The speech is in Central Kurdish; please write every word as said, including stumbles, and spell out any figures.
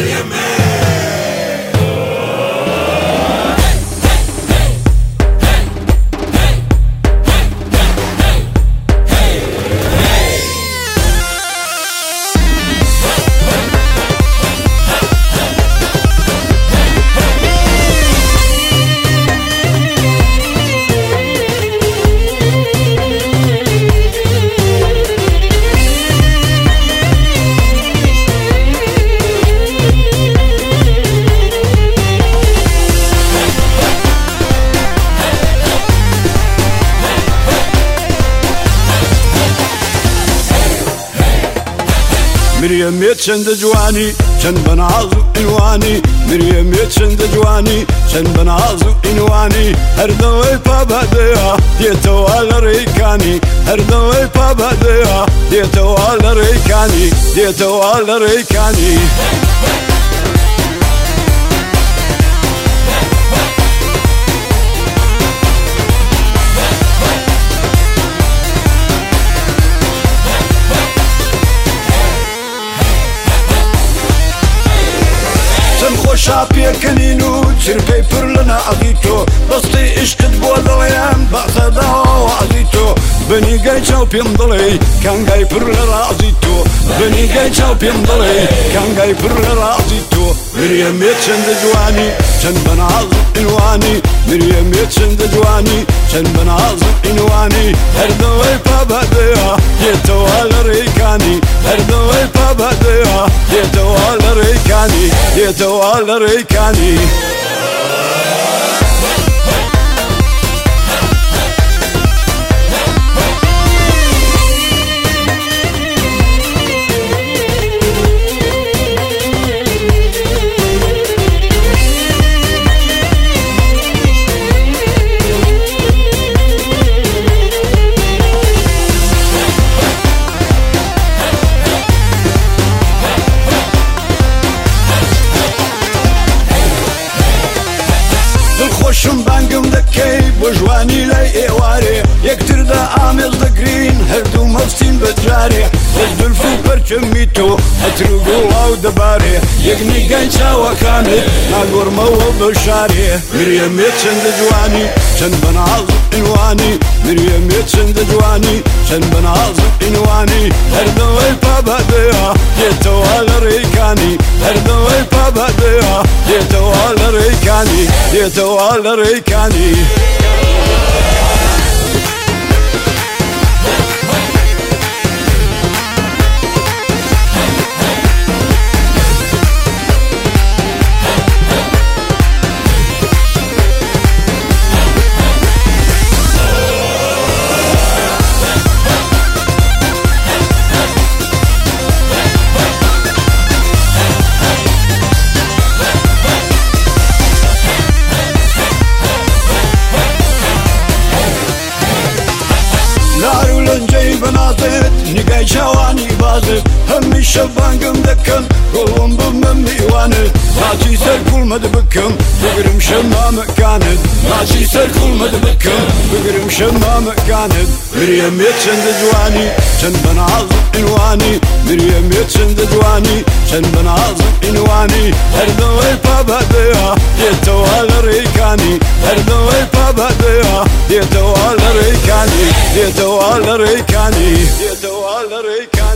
مريم يتشند جواني شن بنعزو إنواني مريم يتشند جواني شن بنعزو إنواني هردوي بابا ديا ديتوال ريكاني هردوي بابا ديا ديتوال ريكاني ديتوال ريكاني شابي كنينو شربي فرلنا عزيتو بسطي اشتد بوضليان بأسدا وعزيتو بني جاي شاو بيمضلي كان جاي فرلنا عزيتو بني جاي شاو بيمضلي كان جاي فرلنا عزيتو مريم يتشند جواني شن بنعزو إنواني مريم يتشند جواني شن بنعزو إنواني هردوي بابا ديا يتوال ريكاني هردوي بابا ديا يتوال ريكاني يتوال ريكاني خوشم بانگم دکی بجوانی لای ایواری یکتر دا آمیز دگرین هر دو مفسین بدجاری از دلفو پرچمی تو اتروگو او دباری یک نیگان چاوکانی ناگور مو بشاری مریم یتشند جوانی چند بنعزو إنواني مريم يتشند جواني شن بنعزو إنواني هردوي بابا ديا يتوال ريكاني هردوي بابا ديا يتوال ريكاني يتوال ريكاني بنازت نگای شوانی بازت همیشه بانگم دکن قلبم بمم میوانت ناچی سر کل مد بکم بگرم شما مکانت ناچی سر کل مد بکم بگرم شما مکانت مريم يتشند جواني شن بنعزو إنواني مريم يتشند جواني شن بنعزو إنواني هردوي بابا ديا يتوال ريكاني هردوي بابا ديا يتوال ريكاني يتوال ريكاني يتوال ريكاني